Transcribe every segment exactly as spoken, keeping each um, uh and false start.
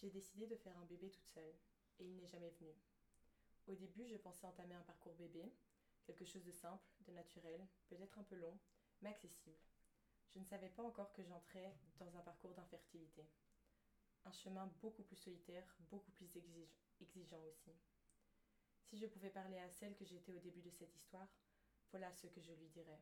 J'ai décidé de faire un bébé toute seule, et il n'est jamais venu. Au début, je pensais entamer un parcours bébé, quelque chose de simple, de naturel, peut-être un peu long, mais accessible. Je ne savais pas encore que j'entrais dans un parcours d'infertilité. Un chemin beaucoup plus solitaire, beaucoup plus exige- exigeant aussi. Si je pouvais parler à celle que j'étais au début de cette histoire, voilà ce que je lui dirais.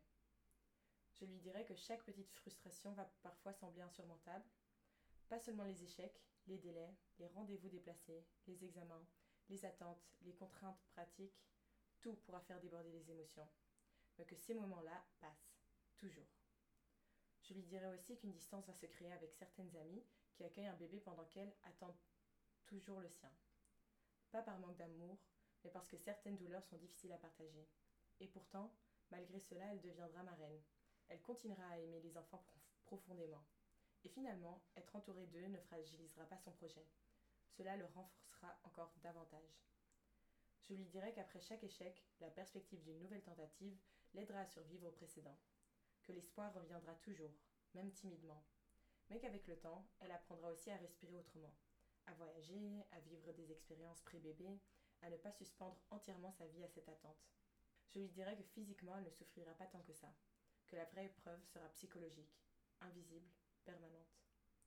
Je lui dirais que chaque petite frustration va parfois sembler insurmontable. Pas seulement les échecs, les délais, les rendez-vous déplacés, les examens, les attentes, les contraintes pratiques, tout pourra faire déborder les émotions. Mais que ces moments-là passent, toujours. Je lui dirai aussi qu'une distance va se créer avec certaines amies qui accueillent un bébé pendant qu'elles attendent toujours le sien. Pas par manque d'amour, mais parce que certaines douleurs sont difficiles à partager. Et pourtant, malgré cela, elle deviendra ma reine. Elle continuera à aimer les enfants prof- profondément. Et finalement, être entourée d'eux ne fragilisera pas son projet. Cela le renforcera encore davantage. Je lui dirai qu'après chaque échec, la perspective d'une nouvelle tentative l'aidera à survivre au précédent. Que l'espoir reviendra toujours, même timidement. Mais qu'avec le temps, elle apprendra aussi à respirer autrement. À voyager, à vivre des expériences pré-bébé, à ne pas suspendre entièrement sa vie à cette attente. Je lui dirai que physiquement, elle ne souffrira pas tant que ça. Que la vraie épreuve sera psychologique, invisible, permanente.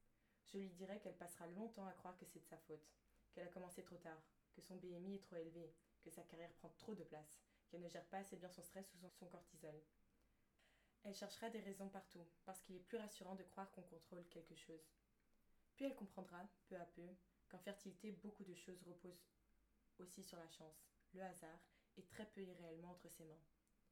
Je lui dirai qu'elle passera longtemps à croire que c'est de sa faute, qu'elle a commencé trop tard, que son B M I est trop élevé, que sa carrière prend trop de place, qu'elle ne gère pas assez bien son stress ou son, son cortisol. Elle cherchera des raisons partout, parce qu'il est plus rassurant de croire qu'on contrôle quelque chose. Puis elle comprendra, peu à peu, qu'en fertilité, beaucoup de choses reposent aussi sur la chance, le hasard, et très peu irréellement entre ses mains.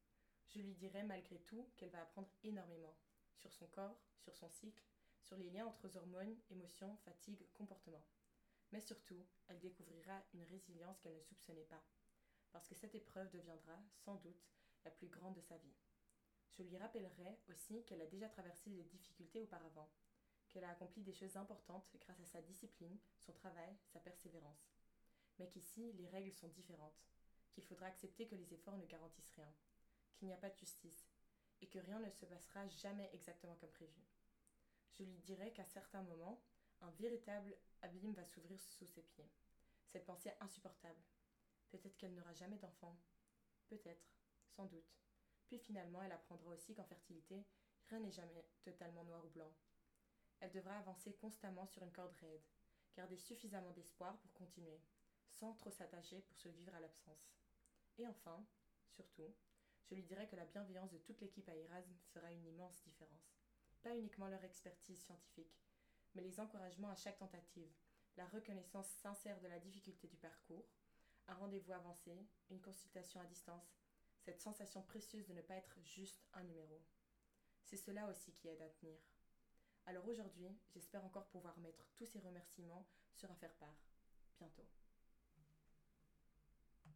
Je lui dirai malgré tout qu'elle va apprendre énormément, sur son corps, sur son cycle, sur les liens entre hormones, émotions, fatigue, comportement. Mais surtout, elle découvrira une résilience qu'elle ne soupçonnait pas, parce que cette épreuve deviendra, sans doute, la plus grande de sa vie. Je lui rappellerai aussi qu'elle a déjà traversé des difficultés auparavant, qu'elle a accompli des choses importantes grâce à sa discipline, son travail, sa persévérance. Mais qu'ici, les règles sont différentes, qu'il faudra accepter que les efforts ne garantissent rien, qu'il n'y a pas de justice, et que rien ne se passera jamais exactement comme prévu. Je lui dirai qu'à certains moments, un véritable abîme va s'ouvrir sous ses pieds. Cette pensée insupportable. Peut-être qu'elle n'aura jamais d'enfant. Peut-être, sans doute. Puis finalement, elle apprendra aussi qu'en fertilité, rien n'est jamais totalement noir ou blanc. Elle devra avancer constamment sur une corde raide, garder suffisamment d'espoir pour continuer, sans trop s'attacher pour se vivre à l'absence. Et enfin, surtout, je lui dirai que la bienveillance de toute l'équipe à Erasme fera une immense différence. Pas uniquement leur expertise scientifique, mais les encouragements à chaque tentative, la reconnaissance sincère de la difficulté du parcours, un rendez-vous avancé, une consultation à distance, cette sensation précieuse de ne pas être juste un numéro. C'est cela aussi qui aide à tenir. Alors aujourd'hui, j'espère encore pouvoir mettre tous ces remerciements sur un faire-part. Bientôt.